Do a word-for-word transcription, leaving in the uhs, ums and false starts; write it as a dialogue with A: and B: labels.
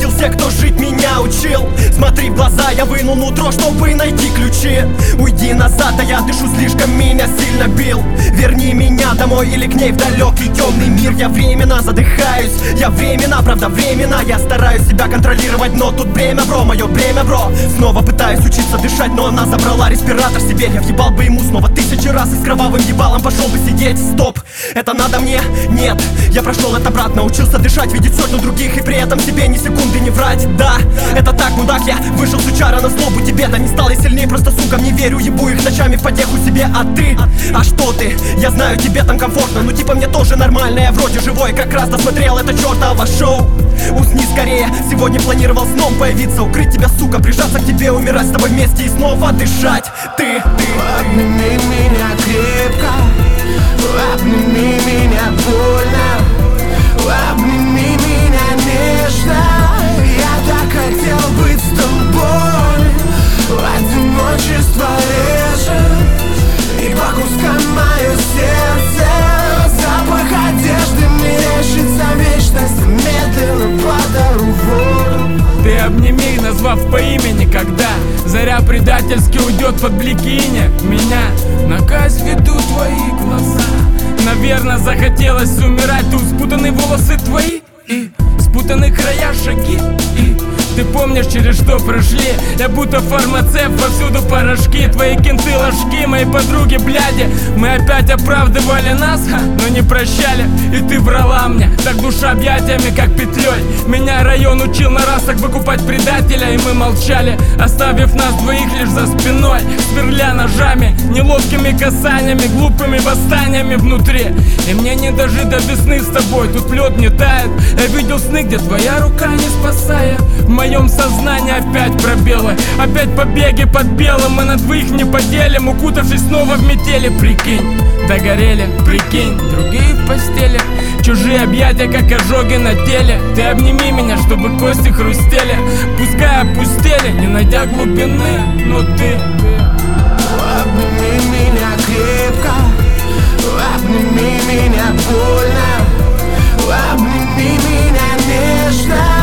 A: все, кто жить меня учил. Смотри в глаза, я вынул нутро, чтобы найти ключи. Уйди назад, а я дышу, слишком меня сильно бил. Верни меня домой или к ней в далекий темный мир. Я временно задыхаюсь, я временно, правда временно. Я стараюсь себя контролировать, но тут бремя, бро, мое бремя, бро. Снова пытаюсь учиться дышать, но она забрала респиратор себе. Я въебал бы ему снова тысячи раз и с кровавым ебалом пошел бы сидеть. Стоп, это надо мне? Нет, я прошел это, брат, научился дышать, видеть сотню других и при этом себе ни секунды не врать. Да, это так, мудак, я вышел сучара на злобу тебе. Да не стал я сильнее, просто сукам не верю, ебу их ночами в потеху себе. А ты? А что ты? Я знаю, тебе там комфортно, ну типа мне тоже нормально. Я вроде живой, как раз досмотрел это чертово шоу. Усни скорее, сегодня планировал сном появиться, укрыть тебя, сука, прижаться к тебе, умирать с тобой вместе и снова дышать. Ты, ты,
B: обними меня крепко, обними меня больно, обними меня нежно. Я так хотел быть с тобой, одиночество режет и по кускам мое сердце. Запах одежды мерещится, вечность медленно подару волю.
C: Ты обними, назвав по имени, когда заря предательски уйдет под блики иния. Меня на казнь ведут твои глаза. Наверное, захотелось умирать. Тут спутаны волосы твои и спутаны края шаги. И ты помнишь, через что прошли? Я будто фармацевт, повсюду порошки. Твои кенты ложки, мои подруги бляди. Мы опять оправдывали нас, ха, но не прощали. И ты врала мне, так душа объятиями, как петлей. Меня район учил на раз так выкупать предателя. И мы молчали, оставив нас двоих лишь за спиной, сверля ножами, неловкими касаниями, глупыми восстаниями внутри. И мне не дожить до весны с тобой, тут лед не тает. Я видел сны, где твоя рука не спасает. В моем сознании опять пробелы, опять побеги под белым. Мы на двоих не поделим, укутавшись снова в метели. Прикинь, догорели, прикинь, другие в постели. Чужие объятия, как ожоги на теле. Ты обними меня, чтобы кости хрустели. Пускай опустели, не найдя глубины. Но ты, ты
B: обними меня крепко, обними меня больно, обними меня нежно.